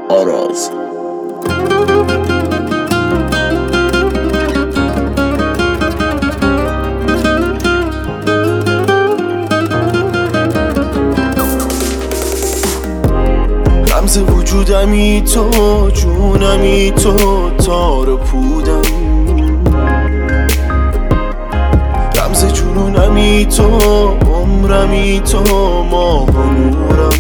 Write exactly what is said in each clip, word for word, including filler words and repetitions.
آراز. رمز وجودمی تو، جونمی تو، تار پودم. رمز جنونمی تو، عمرمی تو، ماه و نورم.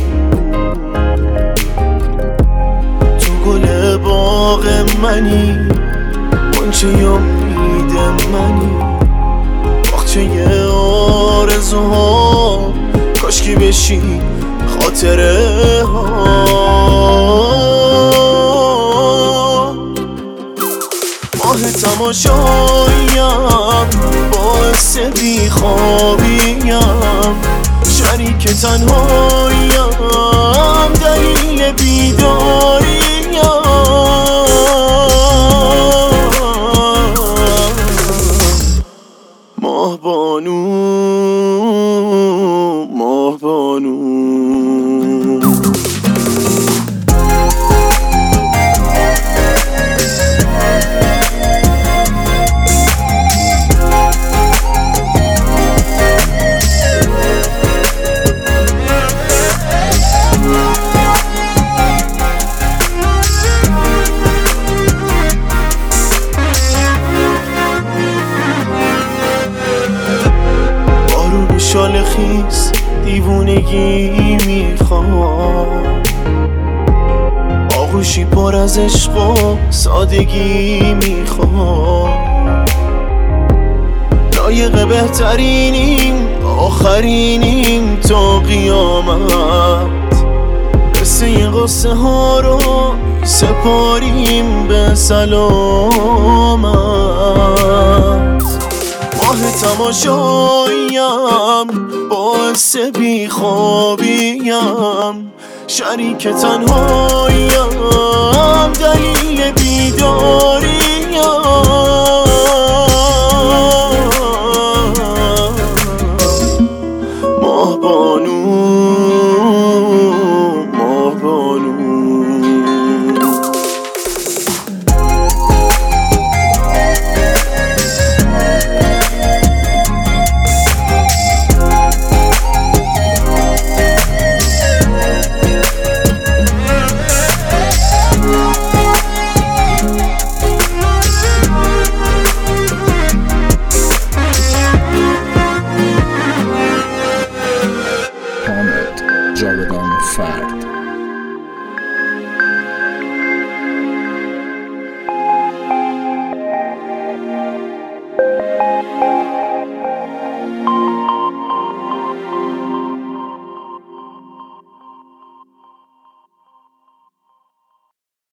تو گل باغ منی، غنچه امید منی، باغچه آرزوها، کاشکی بشی خاطره ها. ماه تماشاییم، باعث بیخوابیم، شریک تنهاییم، دلیل بیداریم. ماه بانو، ماه بانو. شال خیس دیوونگی میخوام، آغوشی پر از عشق و سادگی میخوام. لایق بهترینیم، آخرینیم تا قیامت. قصه قصه ها رو سپاریم به سلامت. ماه تماشاییم، باعث بیخوابیم، شریک تنهاییم، دلیل بیدار.